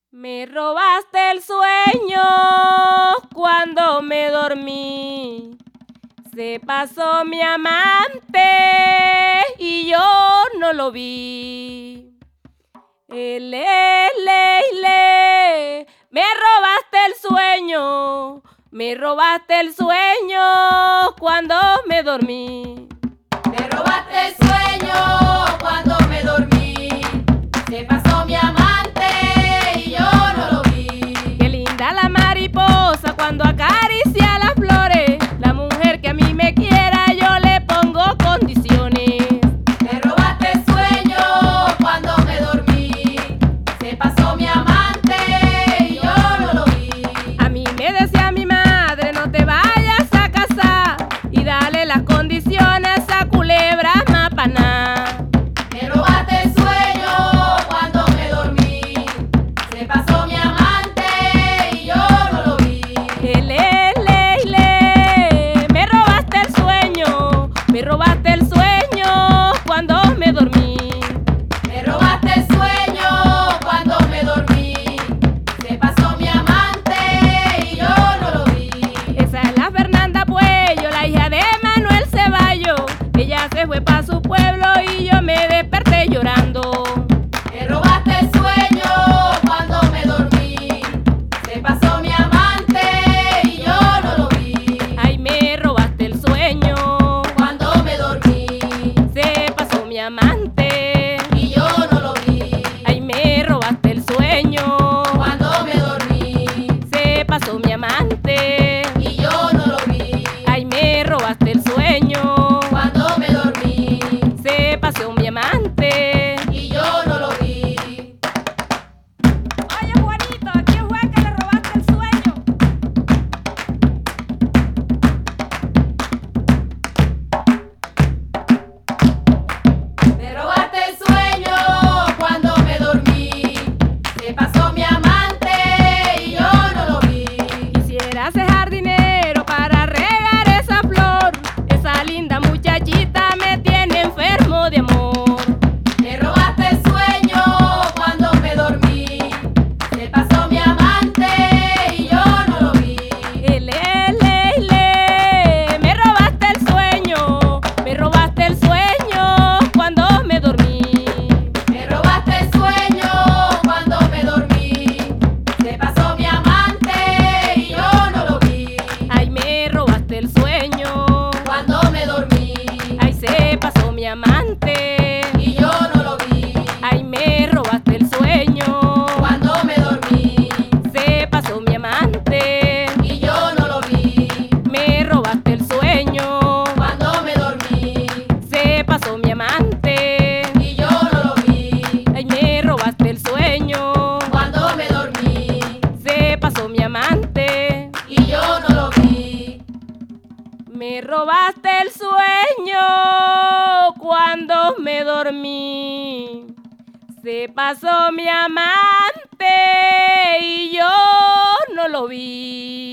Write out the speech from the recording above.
Me robaste el sueño cuando me dormí. Se pasó mi amante y yo no lo vi. Me robaste el sueño, me robaste el sueño cuando me dormí. Me robaste el sueño cuando me dormí. Se pasó mi amante y yo no lo vi. Qué linda la mariposa cuando acaricia las flores. La mujer que a mí me quiera yo le pongo condiciones. Me robaste el sueño cuando me dormí. Se pasó mi amante y yo no lo vi. A mí me decía mi madre, no te vayas a casar y dale las condiciones a culebra mapaná. Me robaste el sueño cuando me dormí. Se pasó mi amante y yo no lo vi. Me robaste el sueño, me robaste el sueño cuando me dormí. Me robaste el sueño cuando me dormí. Se pasó mi amante y yo no lo vi. Esa es la Fernanda Puello, la hija de Manuel Ceballos. Ella se fue pa' su pueblo y yo me desperté llorando. Me robaste el sueño cuando me dormí. Se pasó mi amante y yo no lo vi. Ay, me robaste el sueño Cuando me dormí se pasó mi amante. y yo no lo vi. Ay, me robaste el sueño Cuando me dormí se pasó mi amante. y yo no lo vi. Ay, me robaste el sueño Cuando me dormí se pasó mi amante. y yo no lo vi. Oye, Juanito, ¿a quién fue que le robaste el sueño? Me robaste el sueño cuando me dormí. Se pasó mi amante y yo no lo vi. Quisiera ser jardinero para regar esa flor. Esa linda muchachita me tiene enfermo de amor. Me robaste el sueño cuando me dormí. Se pasó mi amante y yo no lo vi. Me robaste el sueño, me robaste el sueño cuando me dormí. Me robaste el sueño cuando me dormí. Se pasó mi amante y yo no lo vi. Ay, me robaste el sueño, Cuando me dormí ay, se pasó mi amante. y yo no lo vi. Ay, me robaste el sueño, Cuando me dormí se pasó mi amante. y yo no lo vi. Me robaste el sueño, Cuando me dormí se pasó mi amante. y yo no lo vi. Ay, me robaste el sueño, Cuando me dormí se pasó mi amante. y yo no lo vi. Me robaste el sueño cuando me dormí. Se pasó mi amante y yo no lo vi.